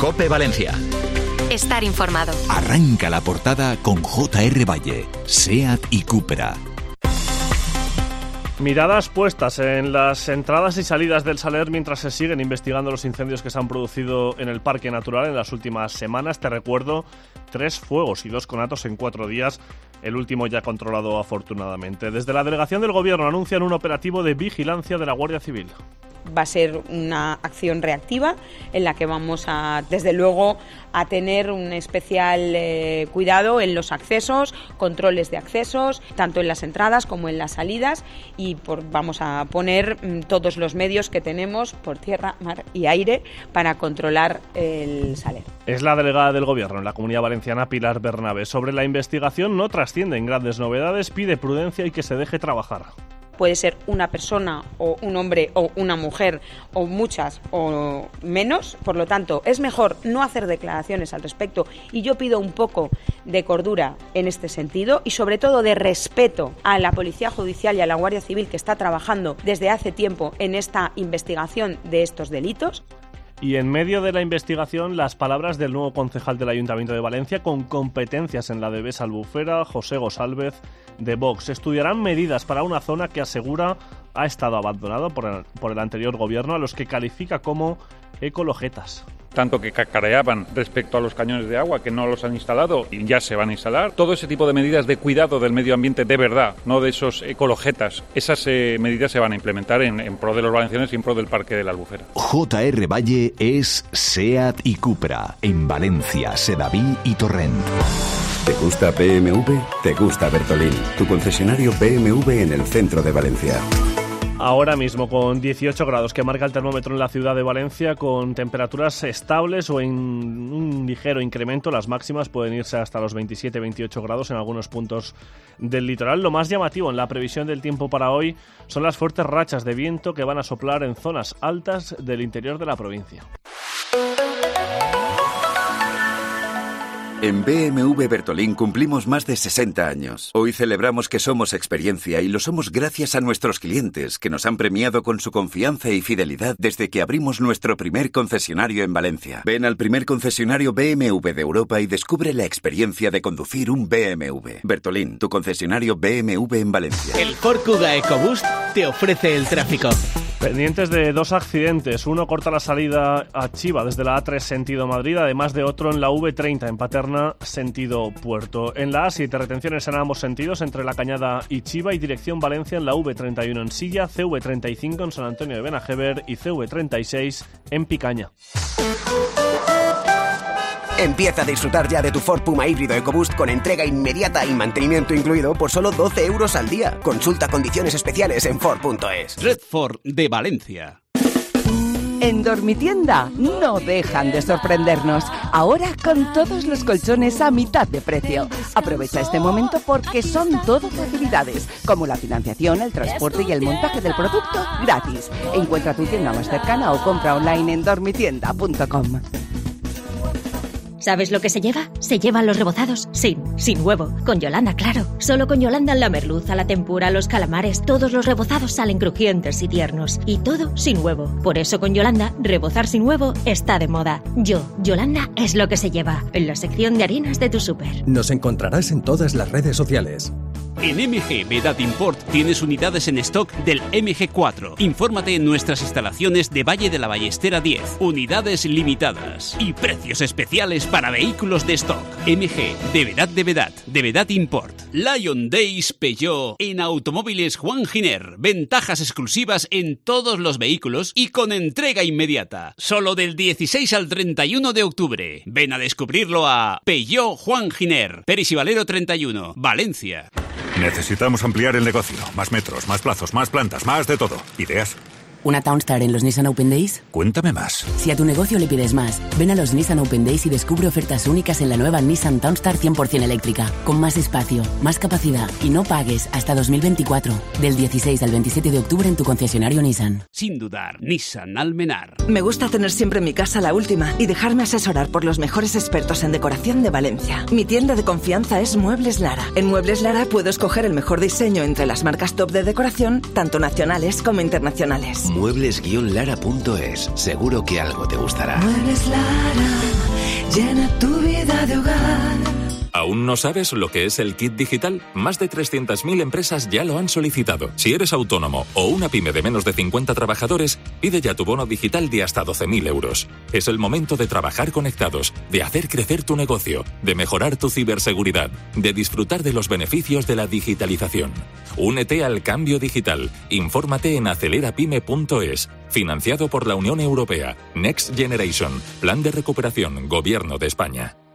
COPE Valencia. Estar informado. Arranca la portada con J.R. Valle, SEAT y Cupra. Miradas puestas en las entradas y salidas del Saler mientras se siguen investigando los incendios que se han producido en el Parque Natural en las últimas semanas. Te recuerdo, 3 fuegos y 2 conatos en 4 días, el último ya controlado afortunadamente. Desde la delegación del Gobierno anuncian un operativo de vigilancia de la Guardia Civil. Va a ser una acción reactiva en la que vamos a, desde luego, a tener un especial cuidado en los accesos, controles de accesos, tanto en las entradas como en las salidas, y vamos a poner todos los medios que tenemos por tierra, mar y aire para controlar el Saler. Es la delegada del Gobierno en la Comunidad Valenciana, Pilar Bernabé. Sobre la investigación no trascienden grandes novedades, pide prudencia y que se deje trabajar. Puede ser una persona o un hombre o una mujer o muchas o menos, por lo tanto es mejor no hacer declaraciones al respecto, y yo pido un poco de cordura en este sentido y sobre todo de respeto a la Policía Judicial y a la Guardia Civil, que está trabajando desde hace tiempo en esta investigación de estos delitos. Y en medio de la investigación, las palabras del nuevo concejal del Ayuntamiento de Valencia con competencias en la Devesa Albufera, José Gosálvez, de Vox. Estudiarán medidas para una zona que asegura ha estado abandonada por el anterior gobierno, a los que califica como ecologetas. Tanto que cacareaban respecto a los cañones de agua, que no los han instalado y ya se van a instalar. Todo ese tipo de medidas de cuidado del medio ambiente de verdad, no de esos ecologetas. Esas medidas se van a implementar en pro de los valencianos y en pro del Parque de la Albufera. J.R. Valle es SEAT y Cupra en Valencia, Sedaví y Torrent. ¿Te gusta BMW? ¿Te gusta Bertolín? Tu concesionario BMW en el centro de Valencia. Ahora mismo con 18 grados que marca el termómetro en la ciudad de Valencia, con temperaturas estables o en un ligero incremento. Las máximas pueden irse hasta los 27-28 grados en algunos puntos del litoral. Lo más llamativo en la previsión del tiempo para hoy son las fuertes rachas de viento que van a soplar en zonas altas del interior de la provincia. En BMW Bertolín cumplimos más de 60 años. Hoy celebramos que somos experiencia, y lo somos gracias a nuestros clientes, que nos han premiado con su confianza y fidelidad desde que abrimos nuestro primer concesionario en Valencia. Ven al primer concesionario BMW de Europa y descubre la experiencia de conducir un BMW. Bertolín, tu concesionario BMW en Valencia. El Ford Kuga EcoBoost te ofrece el tráfico. Pendientes de 2 accidentes. Uno corta la salida a Chiva desde la A3 sentido Madrid, además de otro en la V30 en Paterna sentido Puerto. En la A7 retenciones en ambos sentidos entre La Cañada y Chiva, y dirección Valencia en la V31 en Silla, CV35 en San Antonio de Benajever y CV36 en Picaña. Empieza a disfrutar ya de tu Ford Puma híbrido EcoBoost con entrega inmediata y mantenimiento incluido por solo 12 euros al día. Consulta condiciones especiales en Ford.es. Red Ford de Valencia. En Dormitienda no dejan de sorprendernos. Ahora con todos los colchones a mitad de precio. Aprovecha este momento porque son todo facilidades, como la financiación, el transporte y el montaje del producto gratis. Encuentra tu tienda más cercana o compra online en dormitienda.com. ¿Sabes lo que se lleva? Se llevan los rebozados sin huevo. Con Yolanda, claro. Solo con Yolanda la merluza, la tempura, los calamares, todos los rebozados salen crujientes y tiernos. Y todo sin huevo. Por eso con Yolanda, rebozar sin huevo está de moda. Yolanda es lo que se lleva. En la sección de harinas de tu súper. Nos encontrarás en todas las redes sociales. En MG Vedad Import tienes unidades en stock del MG4. Infórmate en nuestras instalaciones de Valle de la Ballestera 10. Unidades limitadas y precios especiales para vehículos de stock. MG de Vedad Import. Lion Days Peugeot en Automóviles Juan Giner. Ventajas exclusivas en todos los vehículos y con entrega inmediata. Solo del 16 al 31 de octubre. Ven a descubrirlo a Peugeot Juan Giner. Peris y Valero 31, Valencia. Necesitamos ampliar el negocio. Más metros, más plazos, más plantas, más de todo. ¿Ideas? ¿Una Townstar en los Nissan Open Days? Cuéntame más. Si a tu negocio le pides más, ven a los Nissan Open Days y descubre ofertas únicas en la nueva Nissan Townstar 100% eléctrica, con más espacio, más capacidad y no pagues hasta 2024. Del 16 al 27 de octubre en tu concesionario Nissan. Sin dudar, Nissan Almenar. Me gusta tener siempre en mi casa la última y dejarme asesorar por los mejores expertos en decoración de Valencia. Mi tienda de confianza es Muebles Lara. En Muebles Lara puedo escoger el mejor diseño entre las marcas top de decoración, tanto nacionales como internacionales. Muebles-lara.es. Seguro que algo te gustará. Muebles Lara, llena tu vida de hogar. ¿Aún no sabes lo que es el kit digital? Más de 300.000 empresas ya lo han solicitado. Si eres autónomo o una pyme de menos de 50 trabajadores, pide ya tu bono digital de hasta 12.000 euros. Es el momento de trabajar conectados, de hacer crecer tu negocio, de mejorar tu ciberseguridad, de disfrutar de los beneficios de la digitalización. Únete al cambio digital. Infórmate en acelerapyme.es. Financiado por la Unión Europea. Next Generation. Plan de recuperación. Gobierno de España.